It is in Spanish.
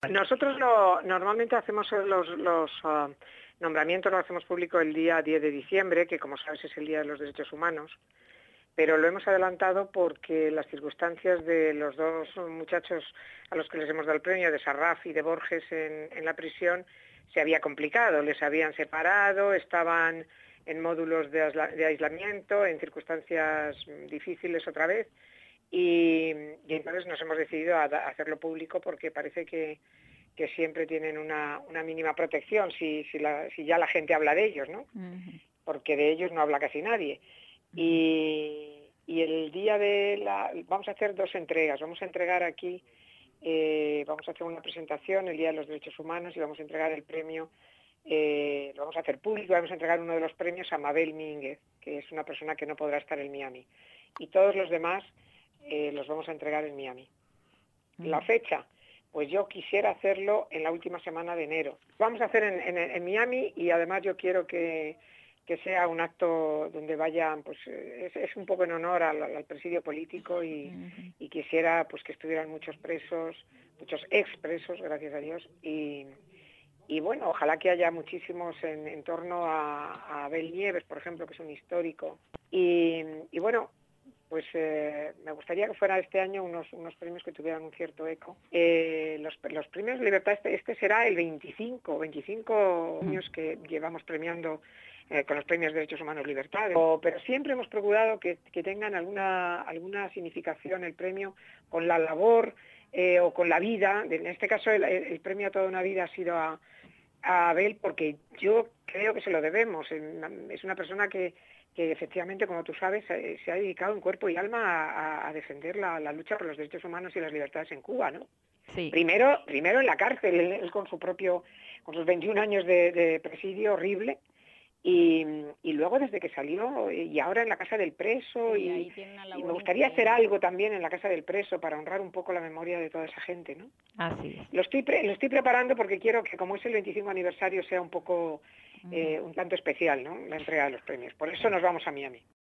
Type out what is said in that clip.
Nosotros normalmente hacemos los nombramientos, lo hacemos público el día 10 de diciembre, que como sabes es el Día de los Derechos Humanos, pero lo hemos adelantado porque las circunstancias de los dos muchachos a los que les hemos dado el premio, de Sarraf y de Borges en la prisión, se había complicado, les habían separado, estaban en módulos de aislamiento, en circunstancias difíciles otra vez, y entonces nos hemos decidido a hacerlo público porque parece que siempre tienen una mínima protección si ya la gente habla de ellos, ¿no? Uh-huh. Porque de ellos no habla casi nadie. Uh-huh. Y el día vamos a hacer 2 entregas. Vamos a entregar aquí, vamos a hacer una presentación el Día de los Derechos Humanos y vamos a entregar el premio, lo vamos a hacer público, vamos a entregar uno de los premios a Mabel Mínguez, que es una persona que no podrá estar en Miami. Y todos los demás los vamos a entregar en Miami. Uh-huh. La fecha, pues yo quisiera hacerlo en la última semana de enero. Vamos a hacer en Miami y además yo quiero que sea un acto donde vayan, pues es un poco en honor al presidio político y quisiera pues que estuvieran muchos presos, muchos expresos, gracias a Dios, y bueno, ojalá que haya muchísimos en torno a Abel Nieves, por ejemplo, que es un histórico, y bueno, pues me gustaría que fuera este año unos premios que tuvieran un cierto eco. Los premios de libertad, este será el 25 años que llevamos premiando con los premios de Derechos Humanos Libertad, pero siempre hemos procurado que tengan alguna significación el premio con la labor o con la vida. En este caso el premio a toda una vida ha sido a Abel, porque yo creo que se lo debemos. Es una persona que efectivamente, como tú sabes, se ha dedicado en cuerpo y alma a defender la lucha por los derechos humanos y las libertades en Cuba, ¿no? Sí. Primero en la cárcel, él con sus 21 años de presidio horrible, y luego desde que salió, y ahora en la Casa del Preso, sí, y me gustaría hacer algo también en la Casa del Preso para honrar un poco la memoria de toda esa gente, ¿no? Así es. Lo estoy preparando porque quiero que, como es el 25 aniversario, sea un poco un tanto especial, ¿no?, la entrega de los premios. Por eso nos vamos a Miami.